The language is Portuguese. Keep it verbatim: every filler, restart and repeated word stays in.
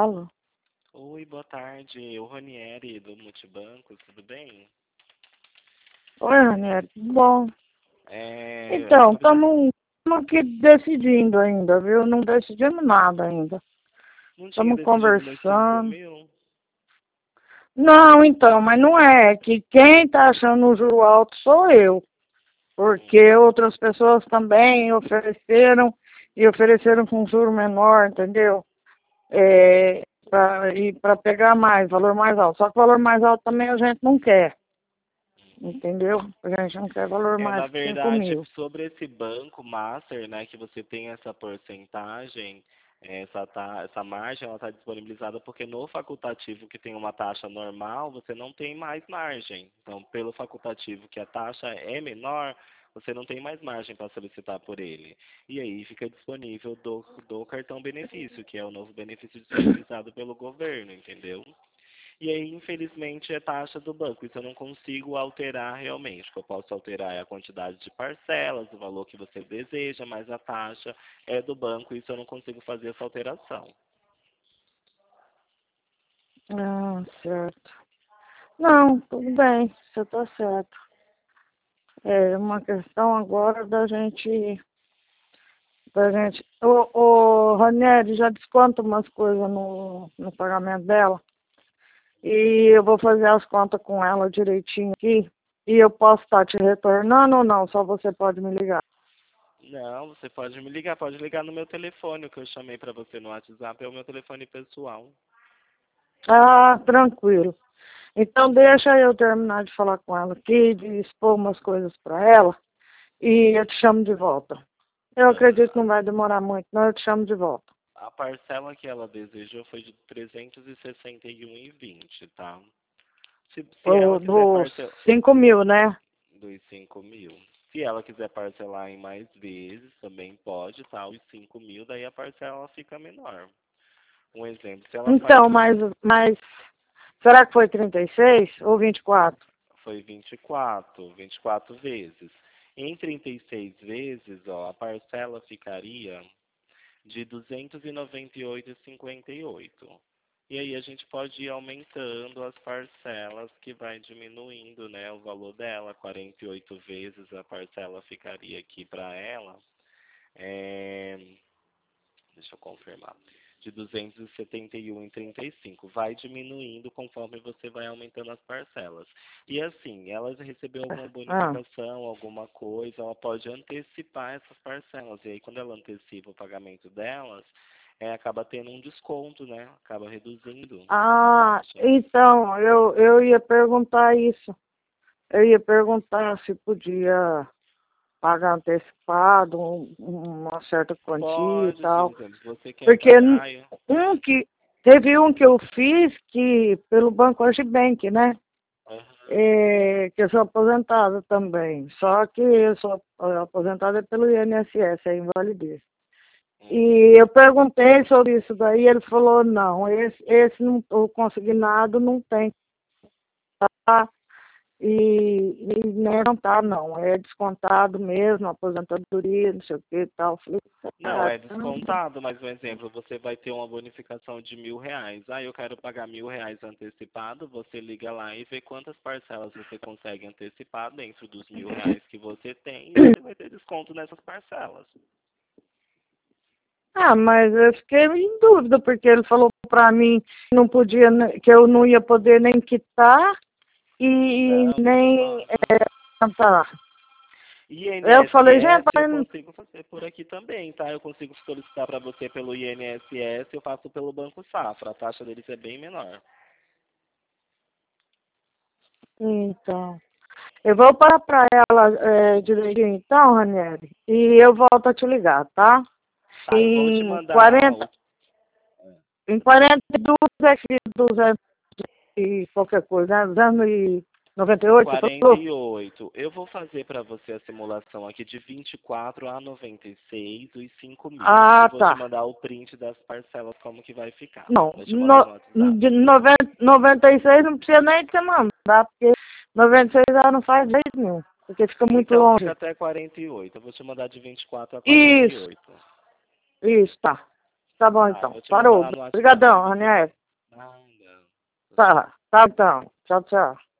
Alô? Oi, boa tarde. O Ranieri do Multibanco, tudo bem? Oi, Ranieri, tudo bom? É, Então, sobre... estamos aqui decidindo ainda, viu? Não decidimos nada ainda. Não tinha Estamos decidido nos cinco conversando. mil? Não, então, mas não é. Que quem está achando o juro alto sou eu. Porque Hum, outras pessoas também ofereceram e ofereceram com juro menor, entendeu? É, pra, e para pegar mais, valor mais alto. Só que valor mais alto também a gente não quer, entendeu? A gente não quer valor É, mais na que cinco verdade, mil. sobre esse banco master, né, que você tem essa porcentagem, essa, ta... essa margem, ela está disponibilizada porque no facultativo que tem uma taxa normal, você não tem mais margem. Então, pelo facultativo que a taxa é menor, você não tem mais margem para solicitar por ele. E aí fica disponível do, do cartão benefício, que é o novo benefício disponibilizado pelo governo, entendeu? E aí, infelizmente, é taxa do banco. Isso eu não consigo alterar realmente. O que eu posso alterar é a quantidade de parcelas, o valor que você deseja, mas a taxa é do banco. Isso eu não consigo fazer essa alteração. Ah, certo. Não, tudo bem, você está certo. É uma questão agora da gente, da gente. O, o Ranieri já desconta umas coisas no, no pagamento dela. E eu vou fazer as contas com ela direitinho aqui. E eu posso estar te retornando ou não? Só você pode me ligar. Não, você pode me ligar. Pode ligar no meu telefone. O que eu chamei para você no WhatsApp é o meu telefone pessoal. Ah, tranquilo. Então deixa eu terminar de falar com ela aqui, de expor umas coisas para ela. E eu te chamo de volta. Eu acredito que não Aham. vai demorar muito, não, eu te chamo de volta. A parcela que ela desejou foi de trezentos e sessenta e um e vinte, tá? Se, se ela O, quiser dos parcelar... cinco mil, né? Dos cinco mil. Se ela quiser parcelar em mais vezes, também pode, tá? Os cinco mil, daí a parcela ela fica menor. Um exemplo, se ela faz Então, o... mas, mas será que foi trinta e seis ou vinte e quatro? Foi vinte e quatro, vinte e quatro vezes. Em trinta e seis vezes, ó, a parcela ficaria de duzentos e noventa e oito vírgula cinquenta e oito. E aí a gente pode ir aumentando as parcelas que vai diminuindo, né, o valor dela. quarenta e oito vezes a parcela ficaria aqui para ela. É, deixa eu confirmar. De duzentos e setenta e um vírgula trinta e cinco. Vai diminuindo conforme você vai aumentando as parcelas. E assim, ela recebeu alguma Ah, bonificação, alguma coisa, ela pode antecipar essas parcelas. E aí, quando ela antecipa o pagamento delas, é, acaba tendo um desconto, né? Acaba reduzindo a ah, taxa. então, eu, eu ia perguntar isso. Eu ia perguntar se podia pagar antecipado, um- uma certa quantia e Pode, sim, tal. exemplo, se você quer Porque pagar. eu- um que, teve um que eu fiz que, pelo Banco Agibank, né? Aham. É, que eu sou aposentada também. Só que eu sou aposentada pelo I N S S, é invalidez. Uhum. E eu perguntei sobre isso daí, ele falou, não, esse, esse não, o consignado não tem, tá? E, e nem não tá, não, é descontado mesmo, aposentadoria, não sei o que e tal. Eu falei, Não, é caramba. descontado, mas um exemplo, você vai ter uma bonificação de mil reais. Ah, eu quero pagar mil reais antecipado, você liga lá e vê quantas parcelas você consegue antecipar dentro dos mil reais que você tem e você vai ter desconto nessas parcelas. Ah, mas eu fiquei em dúvida, porque ele falou pra mim que não podia, ne- que eu não ia poder nem quitar e Não, você nem pode. é, cantar. Eu falei, gente, I N S S eu mas consigo fazer por aqui também, tá? Eu consigo solicitar para você pelo I N S S, eu faço pelo Banco Safra. A taxa deles é bem menor. então. Eu vou parar pra ela é, direitinho então, Ranieri, e eu volto a te ligar, tá? Tá, eu vou te Em mandar o quarenta, em quarenta e dois é que duzentos e qualquer coisa, né? duzentos e noventa e oito, você quarenta falou? e oito. Eu vou fazer para você a simulação aqui de vinte e quatro a noventa e seis, os cinco mil. E Ah, vou te tá. mandar o print das parcelas, como que vai ficar. Não, Vou te mandar no, no WhatsApp. de noventa, noventa e seis não precisa nem de você mandar, porque noventa e seis ela não faz jeito nenhum, porque fica muito Então fica longe. até quarenta e oito. Eu vou te mandar de vinte e quatro a quarenta e Isso, oito. isso, tá. Tá bom, Tá, então. vou te Parou. mandar lá no WhatsApp. Obrigadão, Ranier. Nada. Tá, tá, então. Tchau, tchau.